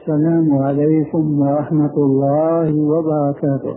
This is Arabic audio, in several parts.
السلام عليكم ورحمة الله وبركاته.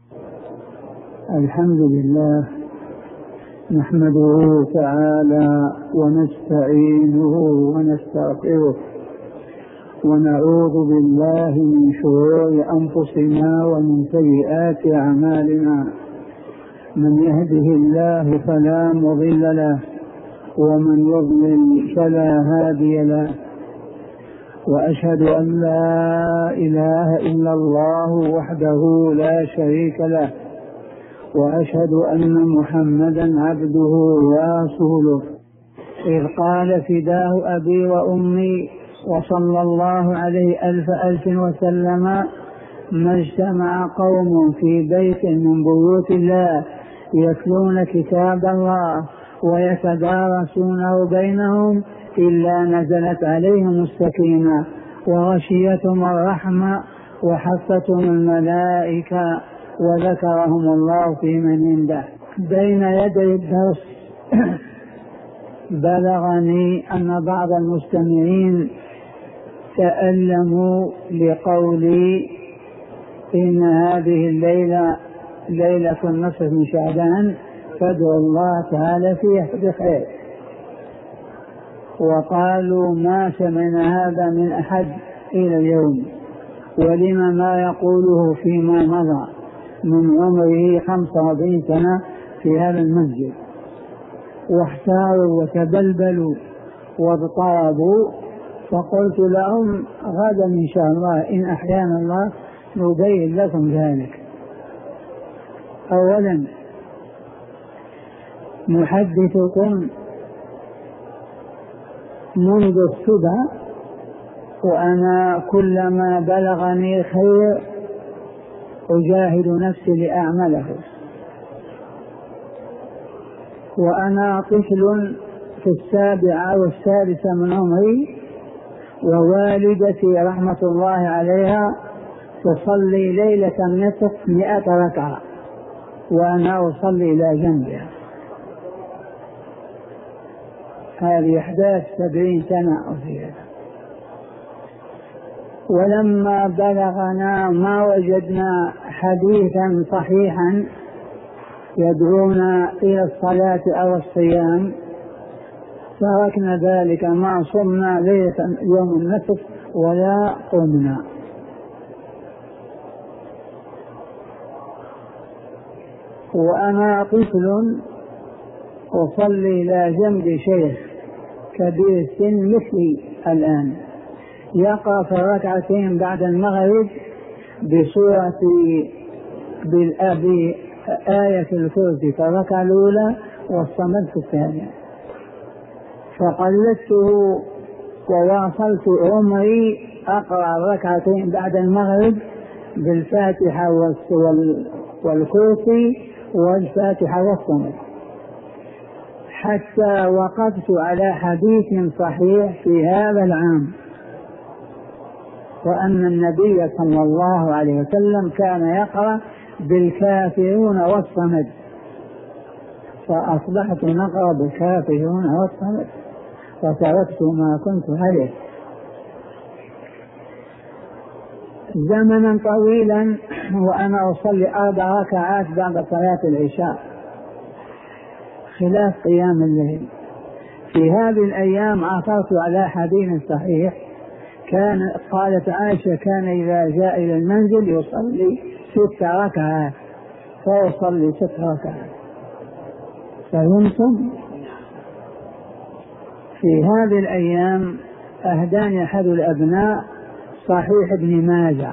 الحمد لله نحمده تعالى ونستعينه ونستغفره ونعوذ بالله من شرور أنفسنا ومن سيئات أعمالنا. من يهده الله فلا مضل له ومن يضلل فلا هادي له، وأشهد أن لا إله إلا الله وحده لا شريك له، وأشهد أن محمدا عبده ورسوله. إذ قال فداه أبي وأمي وصلى الله عليه ألف وسلم: ما اجتمع قوم في بيت من بيوت الله يتلون كتاب الله ويتدارسونه بينهم إلا نزلت عليهم السكينة وغشيتهم الرحمة وحفتهم الملائكة وذكرهم الله في من عنده. بين يدي الدرس بلغني أن بعض المستمعين تألموا لقولي إن هذه الليلة ليلة النصف من شعبان، فادعوا الله تعالى فيها بخير. وقالوا: ما سمعنا هذا من أحد إلى اليوم، ولما ما يقوله فيما مضى من عمره 45 سنة في هذا المسجد. واحتاروا وتبلبلوا واضطربوا، فقلت لهم: غدا إن شاء الله إن أحيانا الله نبين لكم ذلك. أولا نحدثكم منذ الصبح وأنا كلما بلغني خير أجاهد نفسي لأعمله. وأنا طفل في 7 والسادسة من عمري، ووالدتي رحمة الله عليها تصلي ليلة النصف 100 ركعة وأنا أصلي إلى جنبها. هذه إحداث 70 سنة أو زيادة. ولما بلغنا ما وجدنا حديثا صحيحا يدعونا إلى الصلاة أو الصيام تركنا ذلك، ما صمنا ليلة يوم النصف ولا قمنا. وأنا طفل أصلي إلى جنب شيخ كبير السن مثلي الآن يقرأ في الركعتين بعد المغرب بسورة بآية الكرسي في الركعة الأولى والصمد في الثانية. فقلدته وواصلت عمري أقرأ الركعتين بعد المغرب بالفاتحة والكرسي والفاتحة والصمد، حتى وقفت على حديث صحيح في هذا العام، وأن النبي صلى الله عليه وسلم كان يقرأ بالكافرون والصمد، فأصبحت نقرأ بالكافرون والصمد وتركت ما كنت عليه زمنا طويلا وأنا أصلي 4 ركعات بعد صلاة العشاء خلاف قيام الليل. في هذه الأيام عثرت على حديث صحيح قالت عائشة: كان إذا جاء إلى المنزل يصلي 6 ركعات، فأصلي 6 ركعات. فهمتم؟ في هذه الأيام أهداني أحد الأبناء صحيح ابن ماجه،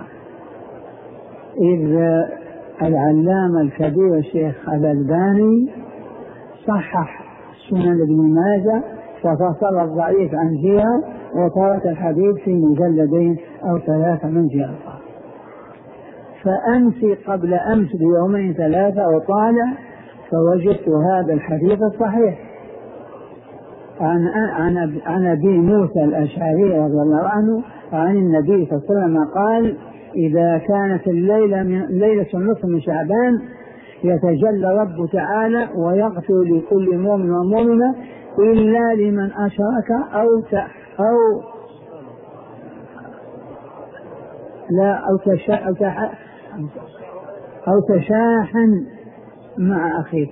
إذ العلامة الكبير الشيخ الألباني صحح سنن ابن ماجه ففصل الضعيف عن جهة وترك الحديث في مجلدين أو 3 من جهة. فأمسي قبل أمس ب2 3 وطالع فوجدت هذا الحديث الصحيح عن أبي موسى الأشعري رضي الله عنه عن النبي صلى الله عليه وسلم قال: إذا كانت ليلة النصف من شعبان يتجلى رب تعالى ويغفر لكل مؤمن ومؤمنة إلا لمن أشرك لا أو تشاحن مع أخيك.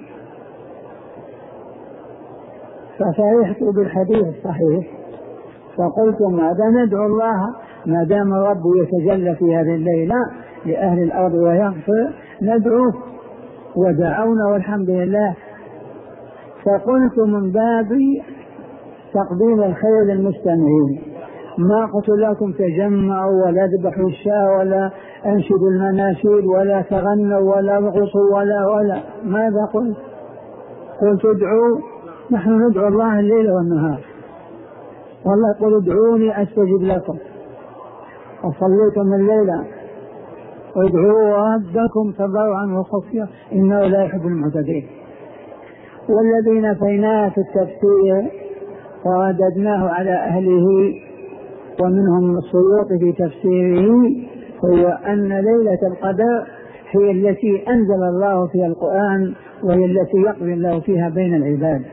ففرحت بالحديث الصحيح فقلت ماذا ندعو الله ما دام الرب يتجلى في هذه الليلة لأهل الأرض ويغفر ندعوه، ودعونا والحمد لله. فقلت من باب تقديم الخير للمستمعين ما قلت لكم تجمعوا ولا ذبحوا الشاة ولا أنشدوا المناشيد ولا تغنوا ولا رقصوا ولا ماذا قلت؟ قلت ادعوا، نحن ندعو الله الليل والنهار، والله يقول ادعوني أستجب لكم. وصليتم الليلة ادعوا ربكم تضرعا وخفيا إنه لا يحب المعتدين. والذي نفيناه في التفسير ورددناه على أهله ومنهم السيوطي في تفسيره هو أن ليلة القدر هي التي أنزل الله فيها القرآن وهي التي يقضي الله فيها بين العباد.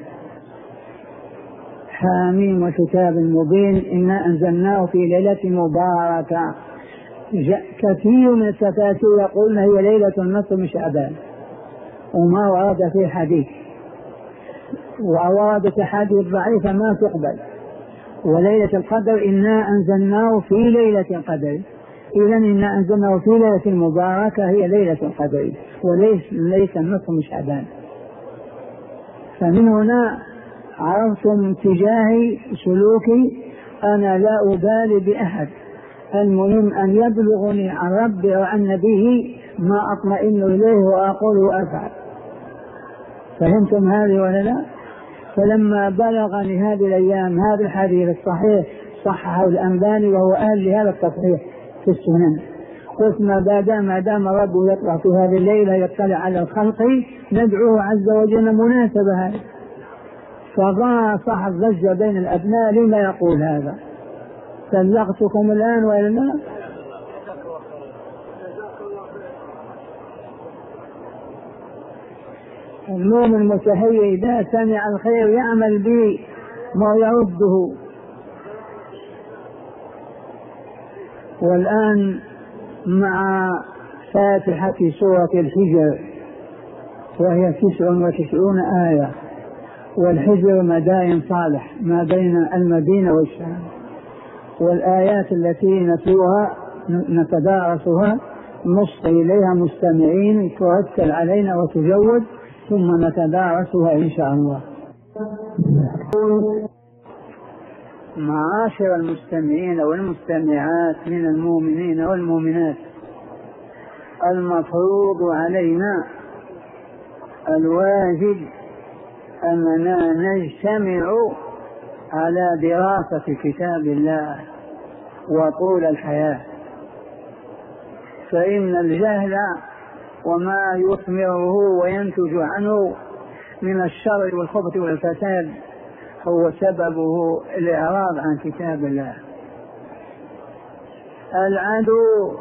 حاميم وكتاب مبين إنا أنزلناه في ليلة مباركة. كثير من التفاسير يقولون هي ليلة النصف من شعبان وما ورد في حديث، ووردت حديث ضعيفة ما تقبل. وليلة القدر إنا أنزلناه في ليلة القدر، إذن إنا أنزلناه في ليلة مباركة هي ليلة القدر وليس النصف من شعبان. فمن هنا عرفتم اتجاهي سلوكي، أنا لا أبالي بأحد، المهم أن يبلغني عن ربي وعن نبيه ما أطمئن إليه وأقول وأفعل. فهمتم هذه ولا لا؟ فلما بلغني هذه الأيام هذا الحديث الصحيح صححه الأنباني وهو أهل لهذا التصحيح في السنن، قلت ما دام ربه يطلع في هذه الليلة يطلع على الخلق ندعوه عز وجل مناسبة هذه. فصاحب ضجة بين الأبناء لما يقول هذا؟ بلغتكم الآن ولا لا؟ المؤمن المتهيئ إذا سمع الخير يعمل به ويرده. والآن مع فاتحة سورة الحجر وهي 99 آية، والحجر مدائن صالح ما بين المدينة والشام، والآيات التي نتلوها نتدارسها نصغي إليها مستمعين ترتل علينا وتجود ثم نتدارسها إن شاء الله. معاشر المستمعين والمستمعات من المؤمنين والمؤمنات، المفروض علينا الواجب أننا نجتمع على دراسة كتاب الله وطول الحياة، فإن الجهل وما يثمره وينتج عنه من الشر والخبث والفساد هو سببه الإعراض عن كتاب الله. العدو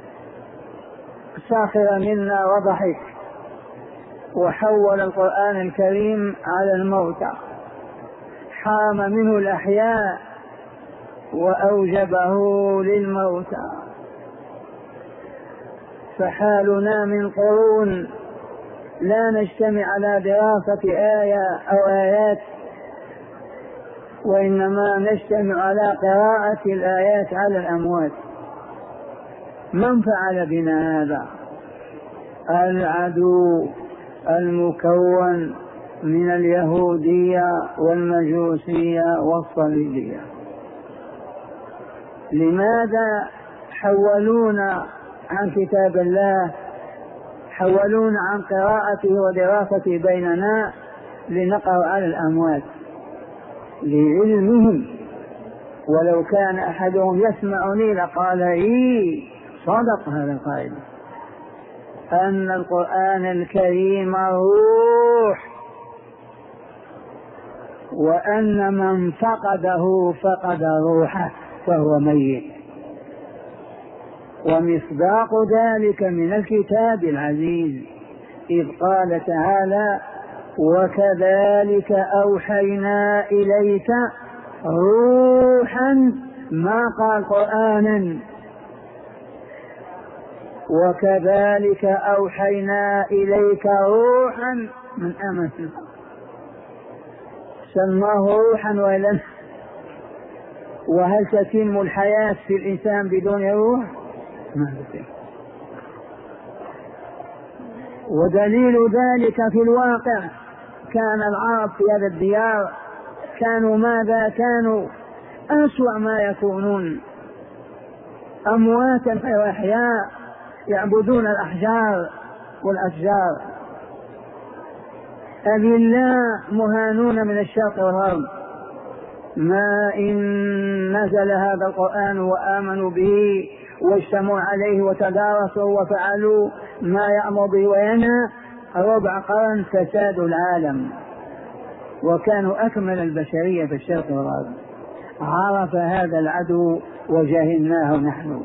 سخر منا وضحك وحول القرآن الكريم على الموتى، حام منه الأحياء وأوجبه للموتى. فحالنا من قرون لا نجتمع على دراسة آية أو آيات، وإنما نجتمع على قراءة الآيات على الأموات. من فعل بنا هذا؟ العدو المكون من اليهودية والمجوسية والصليبية. لماذا حولونا عن كتاب الله، حولونا عن قراءته ودراسته بيننا لنقرأ على الأموات؟ لعلمهم، ولو كان أحدهم يسمعني لقال صدق هذا القائل، أن القرآن الكريم روح، وأن من فقده فقد روحه فهو ميت. ومصداق ذلك من الكتاب العزيز إذ قال تعالى: وكذلك أوحينا إليك روحا، ما قال قرآنا، وكذلك أوحينا إليك روحا من أمرنا. سماه روحا وإلا، وهل تتم الحياة في الإنسان بدون روح؟ ما تتم. ودليل ذلك في الواقع كان العرب في هذا الديار كانوا ماذا؟ كانوا أسوأ ما يكونون، أمواتا غير أحياء يعبدون الأحجار والأشجار، أذلاء مهانون من الشرق والغرب. ما إن نزل هذا القرآن وآمنوا به واجتمعوا عليه وتدارسوا وفعلوا ما يأمر به وينهى، ربع قرن فساد العالم، وكانوا أكمل البشرية في الشرق والغرب. عرف هذا العدو وجهلناه نحن.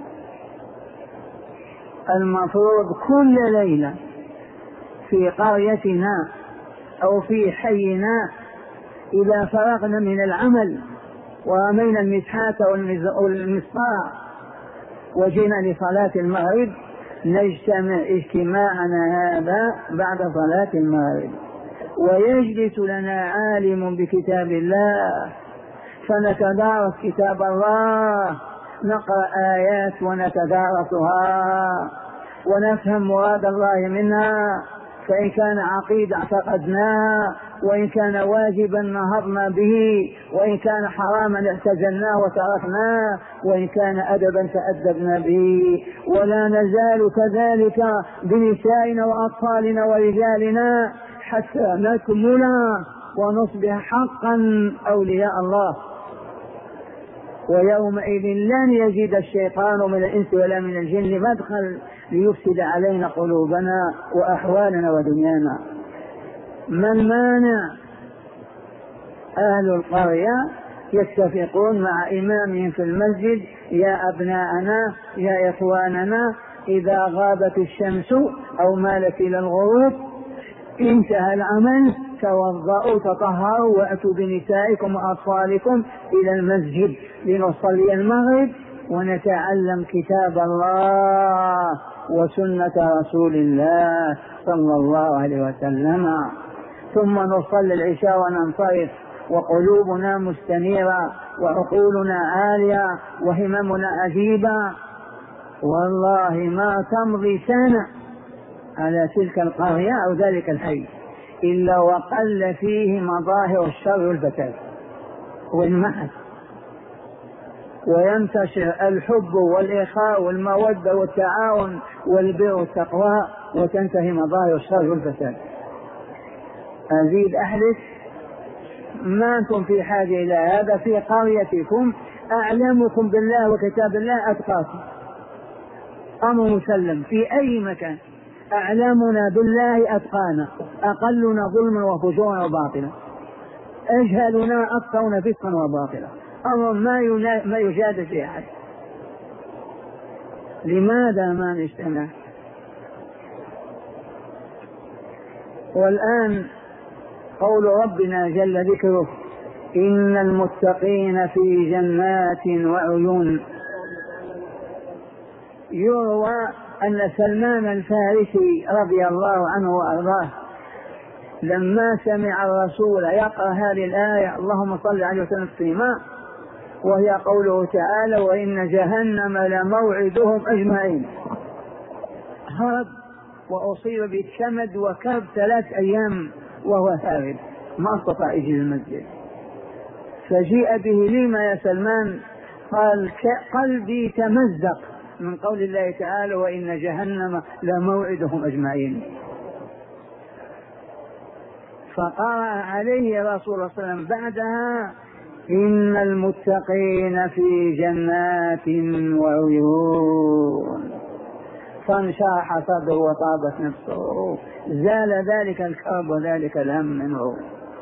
المفروض كل ليلة في قريتنا أو في حينا إذا فرغنا من العمل ورمينا المسحات والمصباح وجينا لصلاة المغرب نجتمع اجتماعنا هذا بعد صلاة المغرب، ويجلس لنا عالم بكتاب الله فنتدارس كتاب الله، نقرأ آيات ونتدارسها ونفهم مراد الله منها، فإن كان عقيدة اعتقدناها، وإن كان واجبا نهضنا به، وإن كان حراما اعتزلناه وتركناه، وإن كان أدبا تأدبنا به. ولا نزال كذلك بنسائنا وأطفالنا ورجالنا حتى نكمل ونصبح حقا أولياء الله. ويومئذ لن يجد الشيطان من الإنس ولا من الجن مدخل ليفسد علينا قلوبنا وأحوالنا ودنيانا. ما المانع؟ أهل القرية يتفقون مع إمامهم في المسجد: يا أبناءنا يا إخواننا، إذا غابت الشمس أو مالت إلى الغروب انتهى العمل، توضؤوا تطهروا وأتوا بنسائكم وأطفالكم إلى المسجد لنصلي المغرب ونتعلم كتاب الله وسنة رسول الله صلى الله عليه وسلم، ثم نصلي العشاء وننصرف وقلوبنا مستنيرة وعقولنا عالية وهممنا عجيبة. والله ما تمضي سنة على تلك القرية أو ذلك الحي إلا وقل فيه مظاهر الشر والفساد والمحن، وينتشر الحب والإخاء والمودة والتعاون والبر والتقوى، وتنتهي مظاهر الشر والفساد. أزيد أحدث، ما أنتم في حاجة إلى هذا. في قريتكم أعلمكم بالله وكتاب الله أتقاكم، أمر مسلم في أي مكان. أعلمنا بالله أتقانا، أقلنا ظلما وفجورا وباطلا، أجهلنا أكثرنا فسقا وباطلا، أمر ما يجادل في أحد. لماذا ما نجتمع؟ والآن قول ربنا جل ذكره: إن المتقين في جنات وعيون. يروى أن سلمان الفارسي رضي الله عنه وأرضاه لما سمع الرسول يقرأ هذه الآية: اللهم صل عليه وسلم تسليما، وهي قوله تعالى: وإن جهنم لموعدهم أجمعين، هرب وأصيب بالكمد وكرب 3 أيام وهو هارب، ما استطاع يجي المسجد. فجيء به: لما يا سلمان؟ قال: قلبي تمزق من قول الله تعالى: وإن جهنم لموعدهم أجمعين. فقرأ عليه رسول الله صلى الله عليه وسلم بعدها: إن المتقين في جنات وعيون. فانشرح صدره وطابت نفسه، زال ذلك الكرب وذلك الهم منه.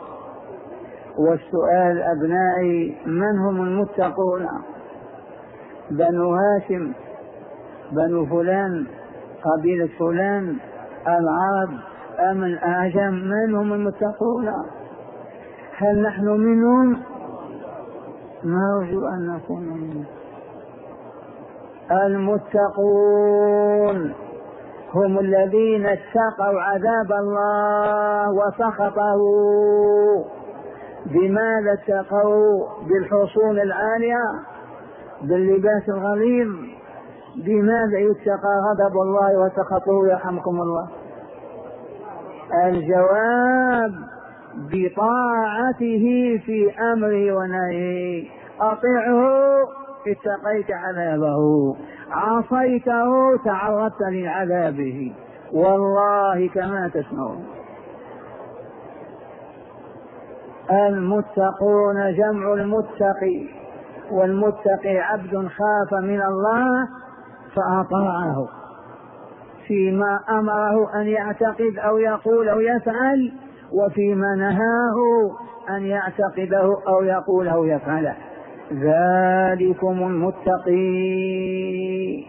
والسؤال أبنائي: من هم المتقون؟ بنو هاشم، بنو فلان، قبيلة فلان، العرب أم الأعجم؟ من هم المتقون؟ هل نحن منهم؟ نرجو أن نكون منهم. المتقون هم الذين اتقوا عذاب الله وسخطه. بماذا اتقوا؟ بالحصون العالية، باللباس الغليظ. بماذا يتقى غضب الله وسخطه يرحمكم الله؟ الجواب بطاعته في أمره ونهيه. أطيعه اتقيت عذابه، عصيته تعرضت لعذابه، والله كما تسمعون. المتقون جمع المتقي، والمتقي عبد خاف من الله فأطاعه فيما أمره أن يعتقد أو يقول أو يفعل، وفيما نهاه أن يعتقده أو يقول أو يفعله. ذلكم المتقي،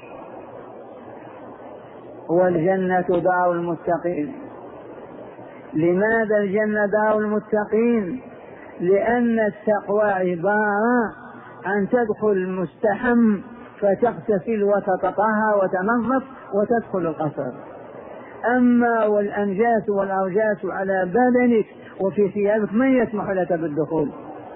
والجنة دار المتقين. لماذا الجنة دار المتقين؟ لأن التقوى عبارة عن تدخل المستحم فتغتسل وتتطهر وتنظف وتدخل القصر. أما والأنجاس والأرجاس على بدنك وفي ثيابك من يسمح لك بالدخول؟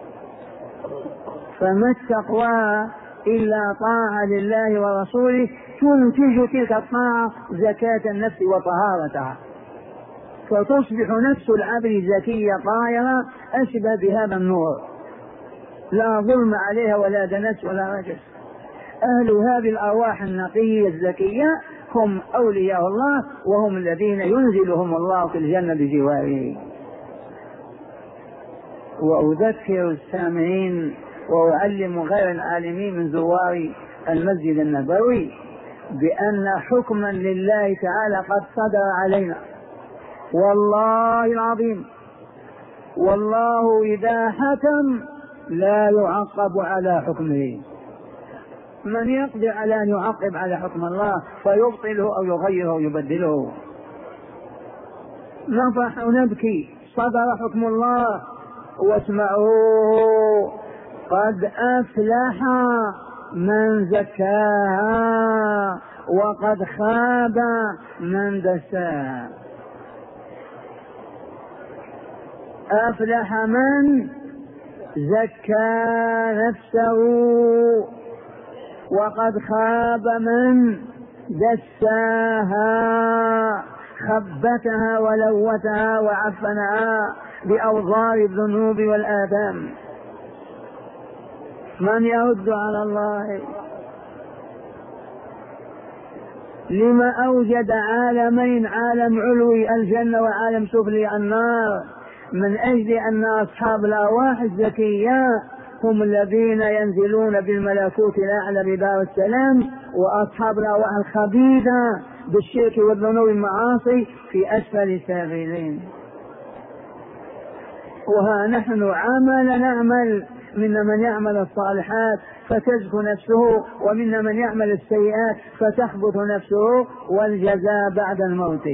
فما التقوى إلا طاعة لله ورسوله تنتج تلك الطاعة زكاة النفس وطهارتها، فتصبح نفس العبد زكية طاهرة أشبه بهذا النور، لا ظلم عليها ولا دنس ولا رجس. أهل هذه الأرواح النقية الزكية هم أولياء الله، وهم الذين ينزلهم الله في الجنة بجواره. وأذكر السامعين وأعلم غير العالمين من زوار المسجد النبوي بأن حكما لله تعالى قد صدر علينا، والله العظيم. والله إذا حكم لا يعقب على حكمه. من يقدر على أن يعقب على حكم الله فيبطله أو يغيره أو يبدله؟ نفرح ونبكي، صدر حكم الله واسمعوه: قد أفلح من زكاها وقد خاب من دساها. أفلح من زكى نفسه وقد خاب من دساها، خبتها ولوتها وعفنها بأوضار الذنوب والآثام. من يرد على الله؟ لما أوجد عالمين، عالم علوي الجنة وعالم سفلي النار؟ من أجل أن أصحاب الأرواح الزكية هم الذين ينزلون بالملكوت الأعلى بدار السلام، وأصحاب الأرواح الخبيثة بالشرك والذنوب والمعاصي في أسفل السافلين. وها نحن نعمل، منا من يعمل الصالحات فتزكو نفسه، ومنا من يعمل السيئات فتخبط نفسه، والجزاء بعد الموت.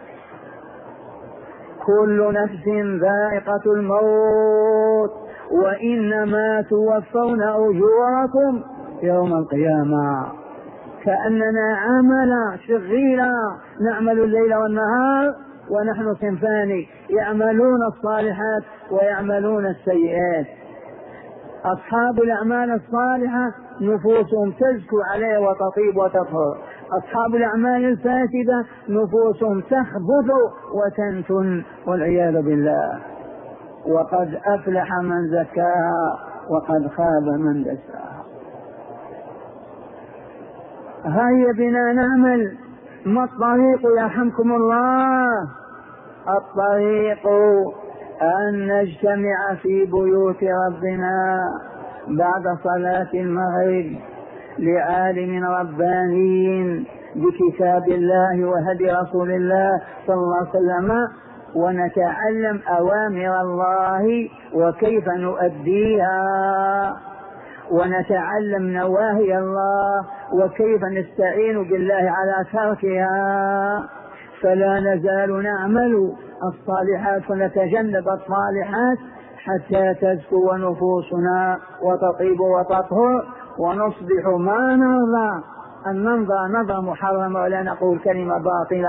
كل نفس ذائقة الموت وإنما توفون أجوركم يوم القيامة. كأننا عمل شغيلا نعمل الليل والنهار، ونحن صنفان: يعملون الصالحات ويعملون السيئات. أصحاب الأعمال الصالحة نفوسهم تزكو عليه وتطيب وتطهر، أصحاب الأعمال الفاسدة نفوسهم تخبث وتنتن والعياذ بالله. وقد أفلح من زكاها وقد خاب من دساها. هيا بنا نعمل. ما الطريق يرحمكم الله؟ الطريق أن نجتمع في بيوت ربنا بعد صلاة المغرب لعالم رباني بكتاب الله وهدي رسول الله صلى الله عليه وسلم، ونتعلم أوامر الله وكيف نؤديها، ونتعلم نواهي الله وكيف نستعين بالله على تركها. فلا نزال نعمل الصالحات ونتجنب الصالحات حتى تزكو نفوسنا وتطيب وتطهر، ونصبح ما نرضى أن نمضى نظر محرمة ولا نقول كلمة باطلة،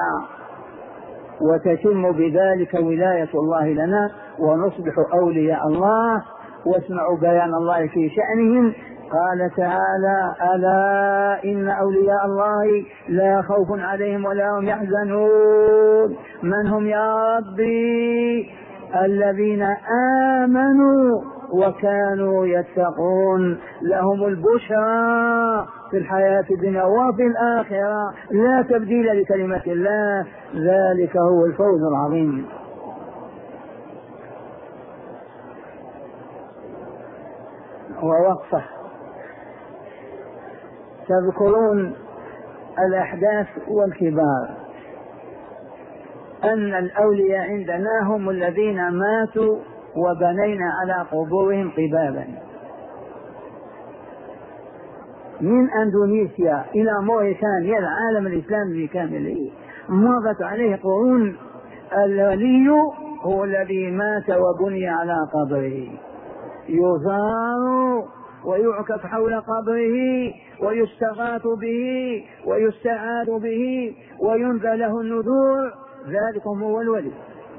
وتتم بذلك ولاية الله لنا ونصبح أولياء الله. واسمعوا بيان الله في شأنهم، قال تعالى: ألا إن أولياء الله لا خوف عليهم ولا هم يحزنون. من هم يا ربي؟ الذين آمنوا وكانوا يتقون، لهم البشرى في الحياة الدنيا وفي الآخرة، لا تبديل لكلمة الله، ذلك هو الفوز العظيم. ووقفة. تذكرون الأحداث والكبار أن الأولياء عندنا هم الذين ماتوا وبنينا على قبورهم قبابا، من أندونيسيا إلى موريتانيا، العالم الإسلامي بكامله مضت عليه قرون. الولي هو الذي مات وبني على قبره، يزار ويعكف حول قبره ويستغاث به ويستعاذ به وينذر له النذور، ذلكم هو الولي.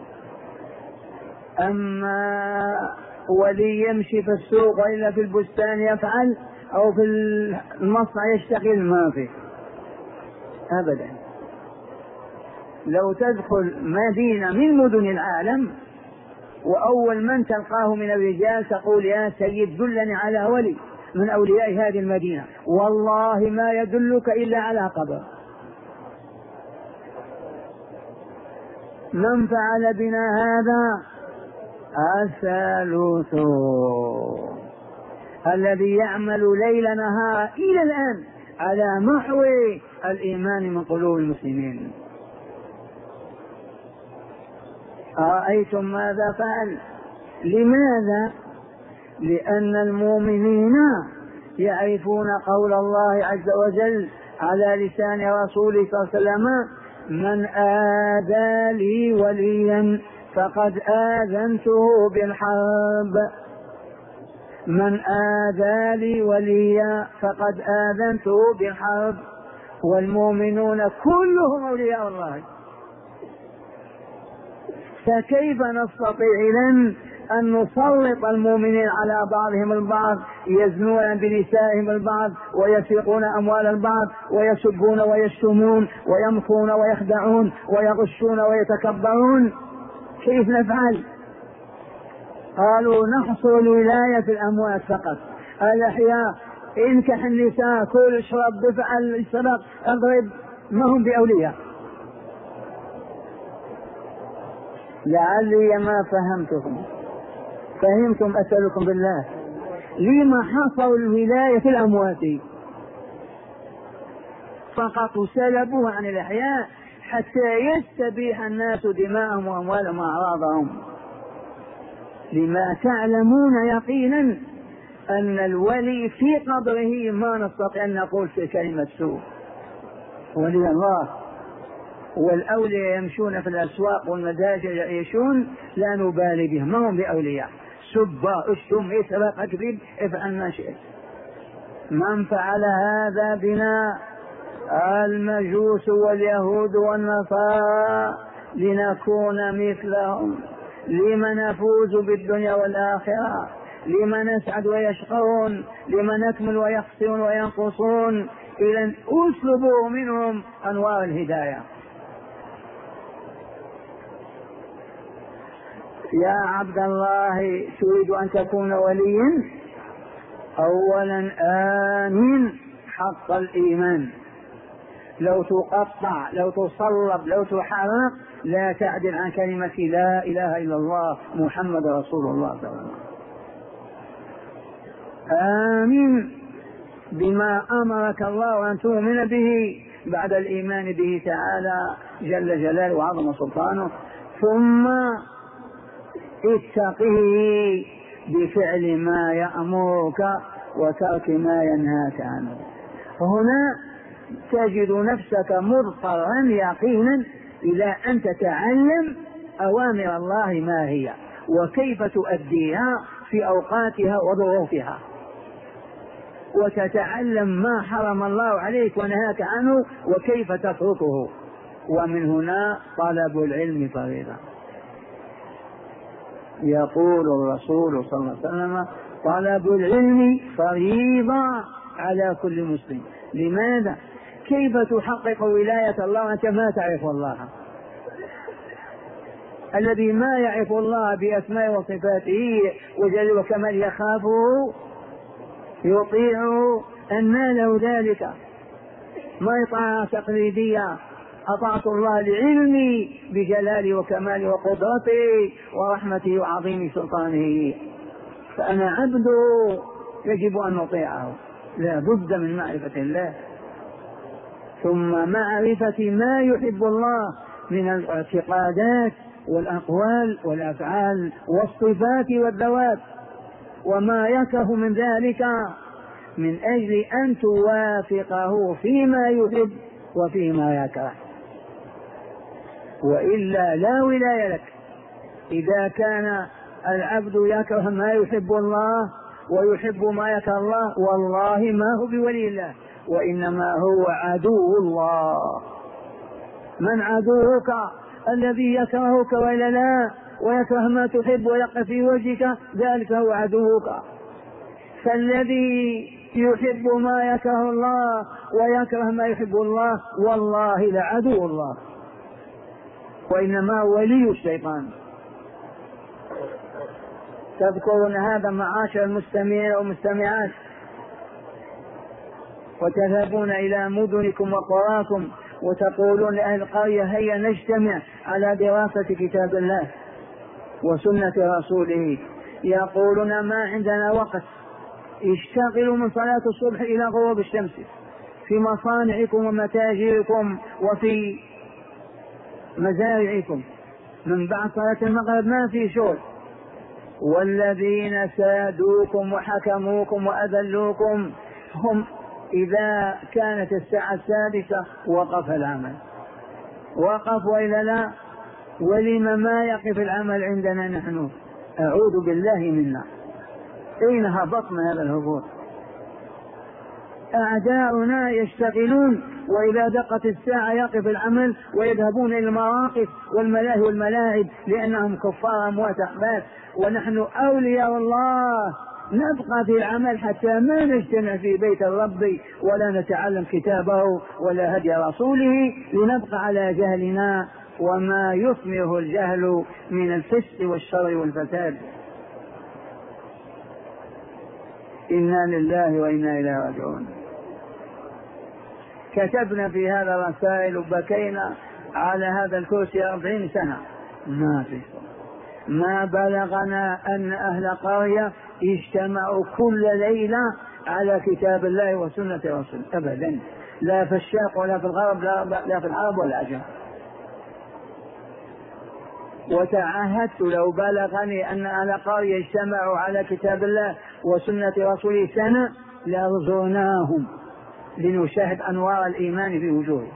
أما ولي يمشي في السوق إلا في البستان يفعل، أو في المصنع يشتغل، ما فيه أبدا. لو تدخل مدينة من مدن العالم وأول من تلقاه من الرجال تقول: يا سيد دلني على ولي من أولياء هذه المدينة، والله ما يدلك إلا على قبر. من فعل بنا هذا؟ الثالوث الذي يعمل ليل نهار إلى الآن على محو الإيمان من قلوب المسلمين. أرأيتم ماذا فعل؟ لماذا؟ لأن المؤمنين يعرفون قول الله عز وجل على لسان رسوله صلى الله عليه وسلم: من آذى لي وليا فقد آذنته بالحرب. من آذى لي وليا فقد آذنته بالحرب. والمؤمنون كلهم أولياء الله، فكيف نستطيع إذن أن نسلط المؤمنين على بعضهم البعض، يزنون بنسائهم البعض ويسرقون أموال البعض ويسبون ويشتمون ويمكرون ويخدعون ويغشون ويتكبرون؟ كيف نفعل؟ قالوا: نحصر الولاية في الأموات فقط، الأحياء انكح النساء، كل اشرب، افعل، السرق، اضرب، ما هم بأولياء. لعلي ما فهمتم أسألكم بالله، لما حصروا الولاية في الأموات فقط وسلبوها عن الأحياء حتى يستبيح الناس دماءهم وأموالهم وأعراضهم؟ لما تعلمون يقينا أن الولي في قبره ما نستطيع أن نقول في كلمة سوء. ولي الله والأولياء يمشون في الأسواق والمداجع يعيشون، لا نبالي بهم، ما هم بأولياء. سب، اشتم، اسرق، اكذب، افعل ما شئت. من فعل هذا بنا؟ المجوس واليهود والنصارى، لنكون مثلهم. لما نفوز بالدنيا والآخرة؟ لما نسعد ويشقون؟ لما نكمل ويخسرون وينقصون؟ إذن أسلبوا منهم أنوار الهداية. يا عبد الله، تريد أن تكون وليا؟ أولا آمن حق الإيمان، لو تقطع، لو تصلب، لو تحرق، لا تعدل عن كلمة لا إله إلا الله محمد رسول الله صلى الله عليه وسلم. آمن بما أمرك الله أن تؤمن به بعد الإيمان به تعالى جل جلاله وعظم سلطانه، ثم اتقه بفعل ما يأمرك وترك ما ينهاك عنه. هنا تجد نفسك مضطرا يقينا إلى أن تتعلم أوامر الله ما هي وكيف تؤديها في أوقاتها وظروفها. وتتعلم ما حرم الله عليك ونهاك عنه وكيف تتركه. ومن هنا طلب العلم فريضة. يقول الرسول صلى الله عليه وسلم: طلب العلم فريضة على كل مسلم. لماذا؟ كيف تحقق ولاية الله وأنت ما تعرف الله؟ الذي ما يعرف الله بأسماء وصفاته وجل وكمال يخافه يطيعه أن له ذلك، ما يطاع تقليدية. أطعت الله لعلمي بجلاله وكماله وقدرته ورحمته وعظيم سلطانه، فأنا عبده يجب أن نطيعه. لا بد من معرفة الله، ثم معرفة ما يحب الله من الاعتقادات والأقوال والأفعال والصفات والذوات، وما يكره من ذلك، من أجل أن توافقه فيما يحب وفيما يكره، وإلا لا ولاية لك. إذا كان العبد يكره ما يحب الله ويحب ما يكره الله، والله ما هو بولي الله، وإنما هو عدو الله. من عدوك؟ الذي يكرهك وإلا لا، ويكره ما تحب ويقع في وجهك، ذلك هو عدوك. فالذي يحب ما يكره الله ويكره ما يحب الله والله لعدو الله، وإنما ولي الشيطان. تذكرون هذا معاشر المستمعين والمستمعات، وتذهبون إلى مدنكم وقراكم وتقولون لأهل القرية: هيا نجتمع على دراسة كتاب الله وسنة رسوله. يقولون: ما عندنا وقت. اشتغلوا من صلاة الصبح إلى غروب الشمس في مصانعكم ومتاجركم وفي مزارعكم، من بعد صلاة المغرب ما في شغل. والذين سادوكم وحكموكم وأذلوكم هم إذا كانت الساعة 6 وقف العمل، وقف وإلا لا. ولم ما يقف العمل عندنا نحن؟ أعوذ بالله منا. أين هبطنا هذا الهبوط؟ أعداؤنا يشتغلون، وإذا دقت الساعة يقف العمل ويذهبون إلى المواقف والملاهي والملاعب لأنهم كفار أموات أحباب، ونحن أولياء الله نبقى في العمل حتى ما نجتمع في بيت الرب ولا نتعلم كتابه ولا هدي رسوله، لنبقى على جهلنا وما يثمره الجهل من الفسق والشر والفساد. إنا لله وإنا إليه راجعون. كتبنا في هذا الرسائل وبكينا على هذا الكرسي 40 سنة، ما بلغنا أن أهل قرية اجتمعوا كل ليلة على كتاب الله وسنة رسوله أبدا، لا في الشرق ولا في الغرب، لا في العرب ولا العجم. وتعهدت لو بلغني أن أهل قرية اجتمعوا على كتاب الله وسنة رسوله سنة لرزقناهم لنشاهد أنوار الإيمان في وجوههم.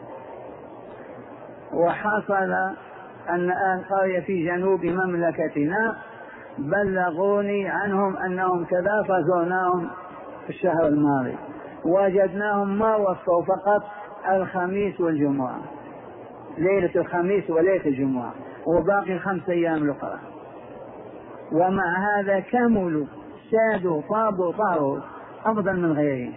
وحصل أن أهل قرية في جنوب مملكتنا بلغوني عنهم أنهم كذا، فزرناهم في الشهر الماضي وجدناهم ما وفوا فقط الخميس والجمعة، ليلة الخميس وليلة الجمعة، وباقي 5 أيام الأخرى. ومع هذا كملوا سادوا طابوا طاروا أفضل من غيرهم.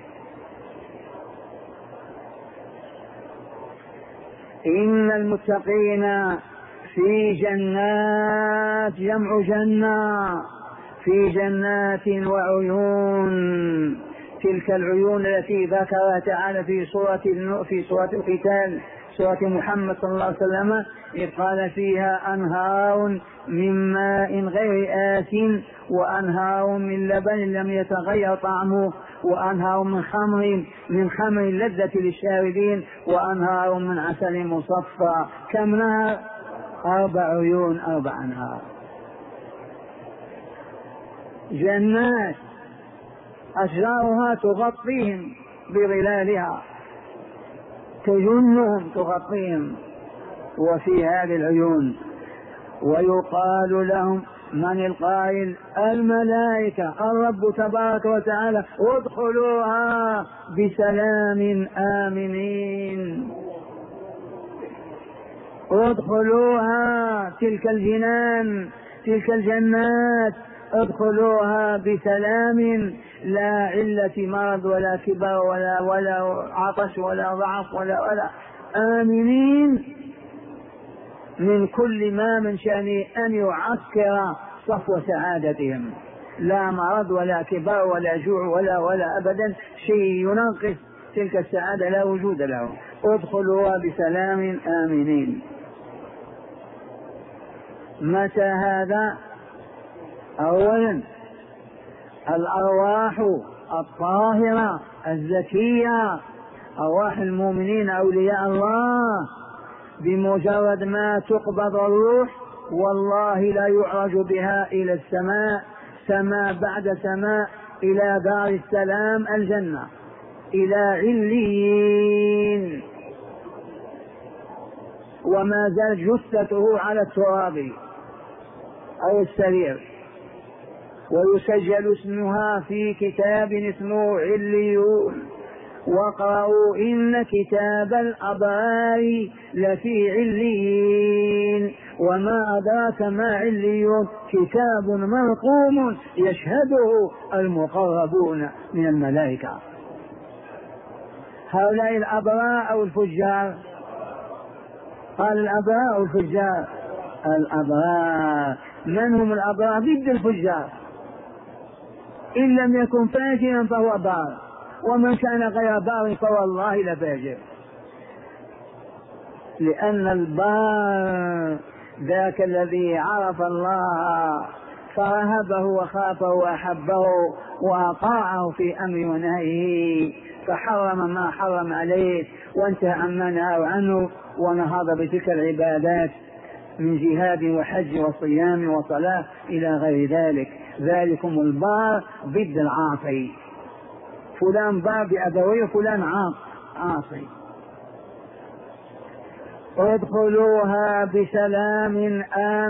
إن المتقين في جنات، جمع جنة، في جنات وعيون. تلك العيون التي ذكرها تعالى في سورة القتال، سورة محمد صلى الله عليه وسلم، إذ قال فيها: أنهار من ماء غير آسن وأنهار من لبن لم يتغير طعمه وأنهار من خمر لذة للشاربين وأنهار من عسل مصفى. كم نهر؟ 4 عيون، 4 أنهار. جنات أشجارها تغطيهم بظلالها، تجنهم تغطيهم، وفي هذه العيون. ويقال لهم من القائل؟ الملائكة. الرب تبارك وتعالى ادخلوها بسلام آمنين. ادخلوها تلك الجنان، تلك الجنات، ادخلوها بسلام، لا علة مرض ولا كبر ولا عطش ولا ضعف ولا آمنين من كل ما من شأنه أن يعكر صفو سعادتهم، لا مرض ولا كبر ولا جوع ولا أبدا شيء ينقص تلك السعادة، لا وجود له. ادخلوها بسلام آمنين. متى هذا؟ أولا الأرواح الطاهرة الزكية، أرواح المؤمنين أولياء الله، بمجرد ما تقبض الروح والله لا يعرج بها إلى السماء، سماء بعد سماء، إلى دار السلام الجنة، إلى عليين، وما زال جثته على التراب أو السرير، ويسجل اسمها في كتاب اسمه عليون. واقرأوا إن كتاب الأبرار لفي عليين، وما أدراك ما عليون، كتاب مرقوم يشهده المقربون من الملائكة. هؤلاء الأبرار أو الفجار؟ قال الأبرار أو الفجار؟ الأبرار. من هم الأبرار؟ ضد الفجار، إن لم يكن فاجرا فهو بار، ومن كان غير بار فوالله لفاجر، لأن البار ذاك الذي عرف الله فرهبه وخافه وأحبه وأطاعه في أمر ونهيه، فحرم ما حرم عليه وانتهى عما نهى عنه، ونهض بتلك العبادات من جهاد وحج وصيام وصلاة إلى غير ذلك. ذلكم البار ضد العاصي، فلان بار بأبويه وفلان عاصي. ادخلوها بسلام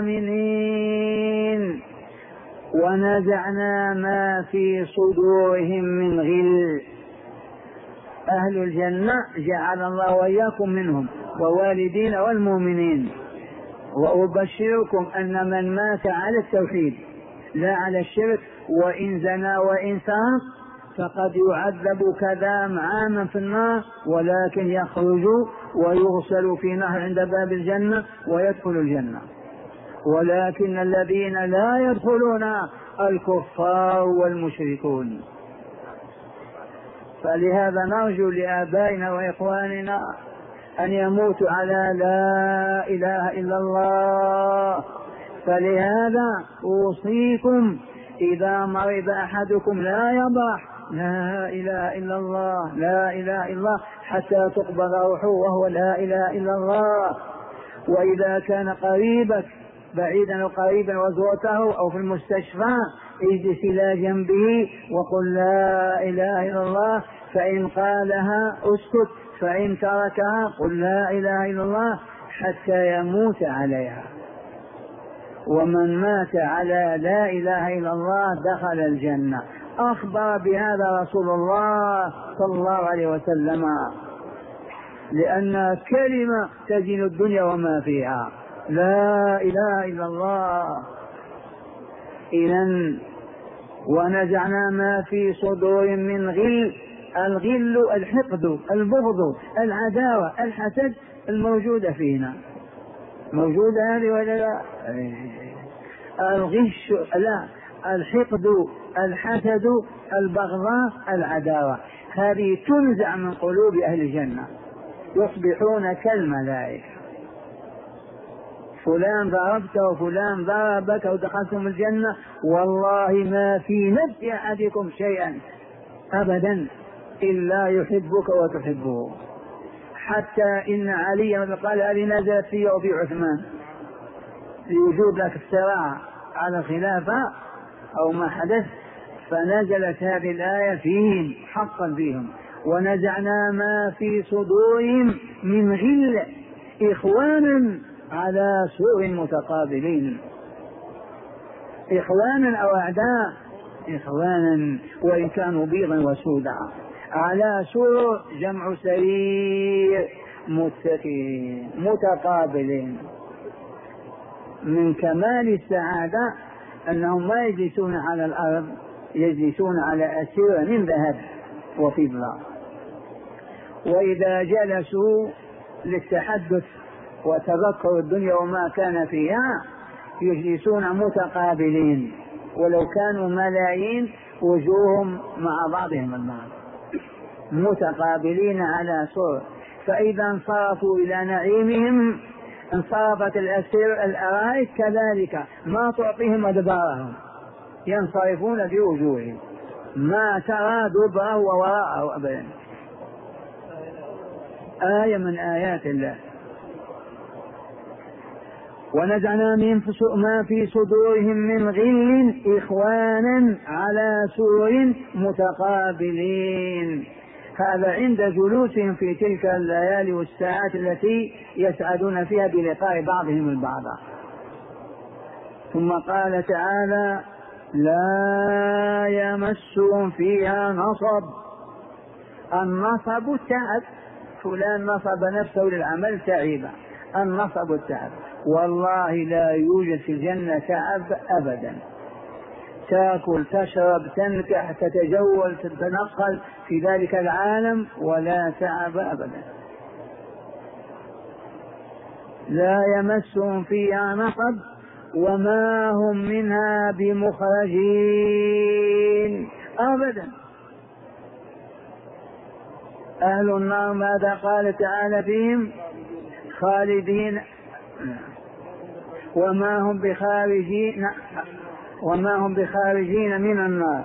آمنين. ونزعنا ما في صدورهم من غل. أهل الجنة جعل الله وإياكم منهم، ووالدين والمؤمنين. وأبشركم أن من مات على التوحيد لا على الشرك، وإن زنى وإن سرق فقد يعذب كذا عاما في النار، ولكن يخرج ويغسل في نهر عند باب الجنة ويدخل الجنة. ولكن الذين لا يدخلون الكفار والمشركون. فلهذا نرجو لآبائنا وإخواننا أن يموتوا على لا إله إلا الله. فلهذا أوصيكم إذا مرض أحدكم لا يبرح لا إله إلا الله، لا إله إلا الله، حتى تقبض روحه وهو لا إله إلا الله. وإذا كان قريبك بعيدا وقريبا وزرته أو في المستشفى، اجلس إلى جنبه وقل لا إله إلا الله، فإن قالها اسكت، فإن تركها قل لا إله إلا الله حتى يموت عليها. ومن مات على لا إله إلا الله دخل الجنة. أخبر بهذا رسول الله صلى الله عليه وسلم، لأن كلمة تزين الدنيا وما فيها، لا إله إلا الله. إذن ونزعنا ما في صدور من غل. الغل الحقد، البغض، العداوة، الحسد الموجودة فينا، موجودة هذه ولا لا؟ الغش لا، الحقد، الحسد، البغضاء، العداوة، هذه تنزع من قلوب أهل الجنة، يصبحون كالملائكة. فلان ضربته وفلان ضربك ودخلتم الجنة، والله ما في نفس أحدكم شيئا أبدا إلا يحبك وتحبه. حتى إن علي قال هذه نزلت في وفي عثمان لوجود لك الصراع على الخلافة أو ما حدث، فنزلت هذه الآية فيهم حقا فيهم. ونزعنا ما في صدورهم من غل إخوانا على سوء متقابلين. إخوانا أو أعداء؟ إخوانا وإن كانوا بيضا وسودا، على سرر جمع سرير، متكئين متقابلين. من كمال السعادة أنهم ما يجلسون على الأرض، يجلسون على أسرة من ذهب وفضة. وإذا جلسوا للتحدث وتذكر الدنيا وما كان فيها يجلسون متقابلين، ولو كانوا ملايين وجوههم مع بعضهم البعض متقابلين على سرر. فإذا انصرفوا إلى نعيمهم انصرفت الأرائك كذلك، ما تعطيهم أدبارهم، ينصرفون بوجوههم، ما ترى دبره ووراءه أبدا. آية من آيات الله. ونزعنا من ما في صدورهم من غل إخوانا على سرر متقابلين. هذا عند جلوسهم في تلك الليالي والساعات التي يسعدون فيها بلقاء بعضهم البعض. ثم قال تعالى: لا يمسهم فيها نصب. النصب التعب، فلان نصب نفسه للعمل تعيبا، النصب التعب. والله لا يوجد في الجنة تعب أبدا، تأكل تشرب تنكح تتجول تتنقل في ذلك العالم ولا تعب أبدا. لا يمسهم فيها نصب وما هم منها بمخرجين أبدا. أهل النار ماذا قال تعالى فيهم؟ خالدين وما هم بخارجين من النار.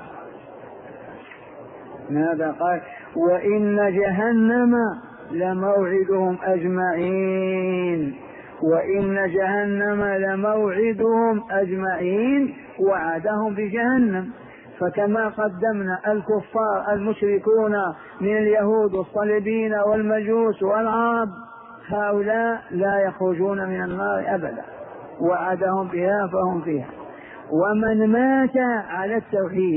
ماذا قال؟ وإن جهنم لموعدهم أجمعين. وإن جهنم لموعدهم أجمعين، وعدهم بجهنم. فكما قدمنا الكفار المشركون من اليهود والصليبين والمجوس والعرب، هؤلاء لا يخرجون من النار أبدا، وعدهم بها فهم فيها. ومن مات على التوحيد،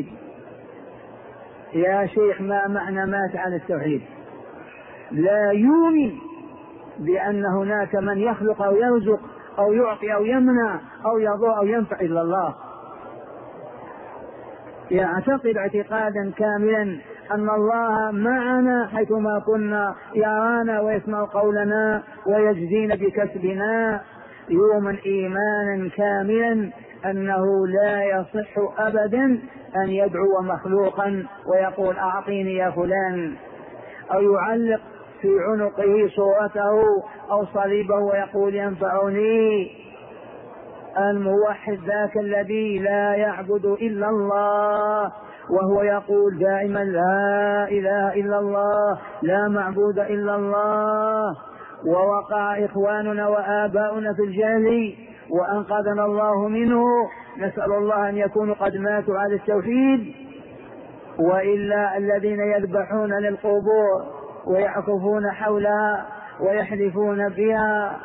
يا شيخ ما معنى مات على التوحيد؟ لا يؤمن بأن هناك من يخلق أو يرزق أو يعطي أو يمنع أو يضر أو ينفع إلا الله، يعتقد اعتقادا كاملا أن الله معنا حيثما كنا، يرانا ويسمع قولنا ويجزينا بكسبنا. يؤمن إيمانا كاملا أنه لا يصح أبدا أن يدعو مخلوقا ويقول أعطيني يا فلان، أو يعلق في عنقه صورته أو صليبه ويقول ينفعني. الموحد ذاك الذي لا يعبد إلا الله، وهو يقول دائما لا إله إلا الله، لا معبود إلا الله. ووقع إخواننا وآباؤنا في الجهل وأنقذنا الله منه، نسأل الله أن يكونوا قد ماتوا على التوحيد. وإلا الذين يذبحون للقبور ويعكفون حولها ويحلفون بها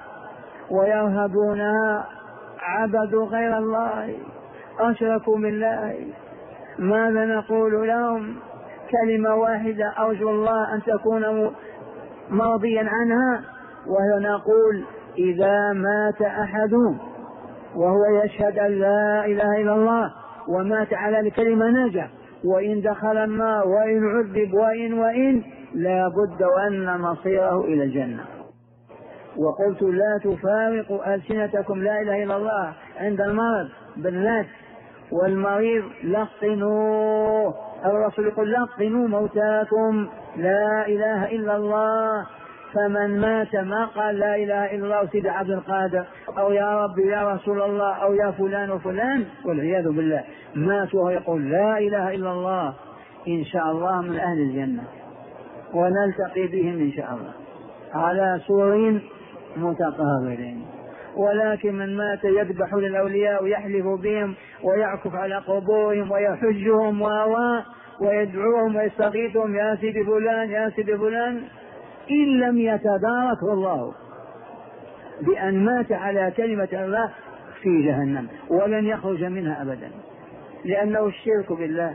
ويرهبونها عبدوا غير الله، أشركوا بالله. ماذا نقول لهم؟ كلمة واحدة أرجو الله أن تكون مرضيا عنها، ونقول إذا مات أحد وهو يشهد أن لا إله إلا الله ومات على الكلمة نجا، وإن دخل النار وإن عذب وإن لا بد وأن مصيره إلى الجنة. وقلت لا تفارقوا ألسنتكم لا إله إلا الله عند المرض بالناس والمريض، لقنوه. الرسول يقول لقنوا موتاكم لا إله إلا الله. فمن مات ما قال لا إله إلا الله سيد عبد القادر أو يا رب يا رسول الله أو يا فلان وفلان والعياذ بالله، مات وهو يقول لا إله إلا الله، إن شاء الله من أهل الجنة ونلتقي بهم إن شاء الله على سور متقابلين. ولكن من مات يذبح للأولياء ويحلف بهم ويعكف على قبورهم ويحجهم ويدعوهم ويستغيثهم يا سيدي فلان يا سيدي فلان، إن لم يتداركه الله بأن مات على كلمة الله في جهنم ولن يخرج منها أبدا، لأنه الشرك بالله.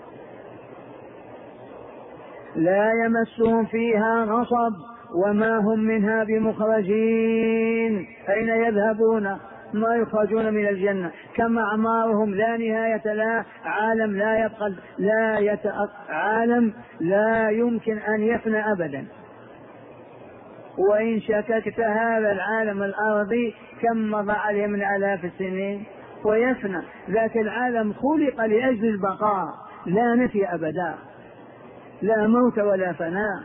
لا يمسهم فيها نصب وما هم منها بمخرجين. أين يذهبون؟ ما يخرجون من الجنة. كم أعمارهم لا نهاية لا، عالم لا يبقى، عالم لا يمكن أن يفنى أبدا. وإن شككت هذا العالم الأرضي كم مضى عليه من آلاف السنين ويفنى. ذاك العالم خلق لأجل البقاء، لا نفي أبدا، لا موت ولا فناء،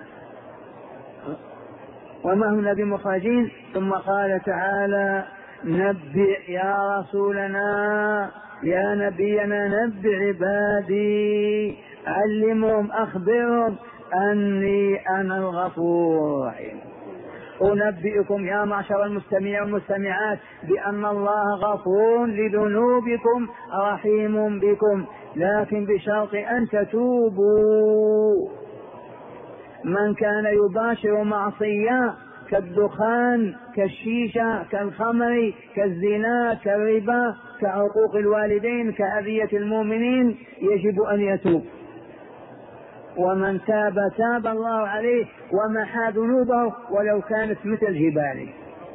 وما هم بمخرجين. ثم قال تعالى: نبئ يا رسولنا يا نبينا نبئ عبادي، علمهم أخبرهم أني أنا الغفور الرحيم. أنبئكم يا معشر المستمعين والمستمعات بأن الله غفور لذنوبكم رحيم بكم، لكن بشرط أن تتوبوا. من كان يباشر معصية كالدخان كالشيشة كالخمر كالزنا كالربا كعقوق الوالدين كأذية المؤمنين يجب أن يتوب، ومن تاب تاب الله عليه ومحى ذنوبه ولو كانت مثل جباله.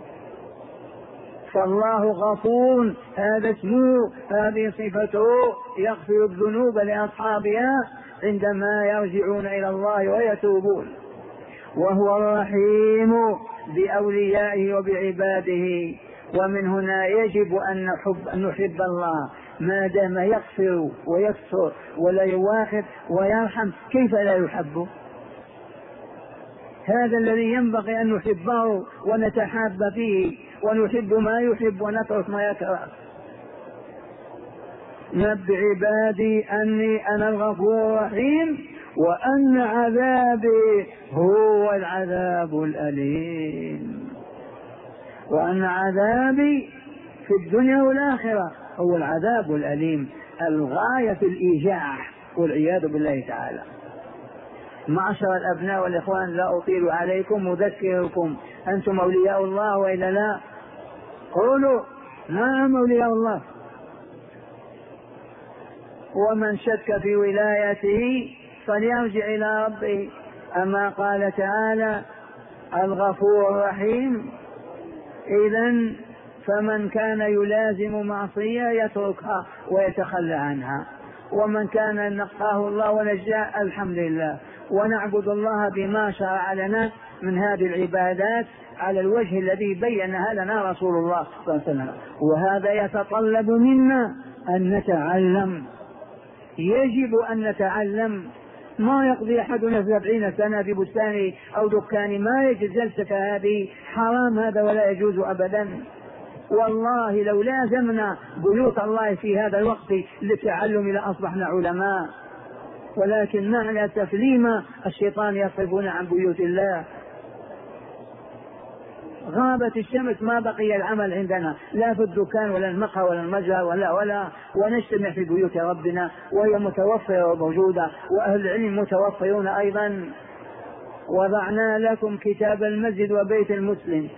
فالله غفور، هذا اسمه، هذه صفته، يغفر الذنوب لأصحابها عندما يرجعون إلى الله ويتوبون. وهو الرحيم بأوليائه وبعباده. ومن هنا يجب أن نحب الله ما دام يغفر ويستر ولا يواخذ ويرحم، كيف لا يحبه؟ هذا الذي ينبغي أن نحبه ونتحاب فيه، ونحب ما يحب ونترك ما يكره. نبئ عبادي أني أنا الغفور الرحيم وأن عذابي هو العذاب الأليم. وأن عذابي في الدنيا والآخرة هو العذاب الأليم، الغاية في الإيجاع والعياذ بالله تعالى. معشر الأبناء والإخوان، لا أطيل عليكم، أذكركم أنتم أولياء الله وإلا لا؟ قولوا نعم أولياء الله. ومن شك في ولايته فليرجع إلى ربه. أما قال تعالى الغفور الرحيم، إذن فمن كان يلازم معصية يتركها ويتخلى عنها، ومن كان نقاه الله ونجاه الحمد لله، ونعبد الله بما شرع لنا من هذه العبادات على الوجه الذي بينها لنا رسول الله صلى الله عليه وسلم. وهذا يتطلب منا أن نتعلم، يجب أن نتعلم. ما يقضي أحدنا 70 سنة في بستان أو دكان، ما يجوز جلسة هذه، حرام هذا ولا يجوز أبدا. والله لو لازمنا بيوت الله في هذا الوقت للتعلم لأصبحنا علماء، ولكن مع الأسف لما الشيطان يصرفون عن بيوت الله. غابت الشمس ما بقي العمل عندنا، لا في الدكان ولا المقهى ولا المجلى ولا ونجتمع في بيوت ربنا وهي متوفرة وموجودة، وأهل العلم متوفرون أيضا. وضعنا لكم كتاب المسجد وبيت المسلم.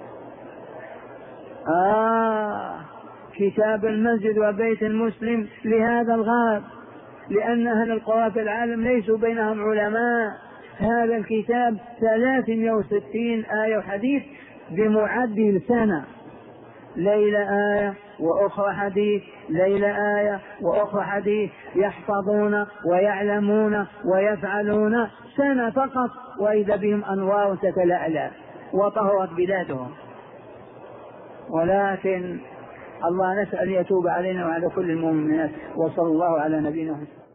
كتاب المسجد وبيت المسلم لهذا الغرض، لأن أهل القرى في العالم ليسوا بينهم علماء. هذا الكتاب 360 آية وحديث بمعدل سنة، ليلة آية وأخرى حديث، ليلة آية وأخرى حديث، يحفظون ويعلمون ويفعلون سنة فقط، وإذا بهم أنوار تتلألأ وطهرت بلادهم. ولكن الله نسأل يتوب علينا وعلى كل المؤمنات. وصلى الله على نبينا محمد.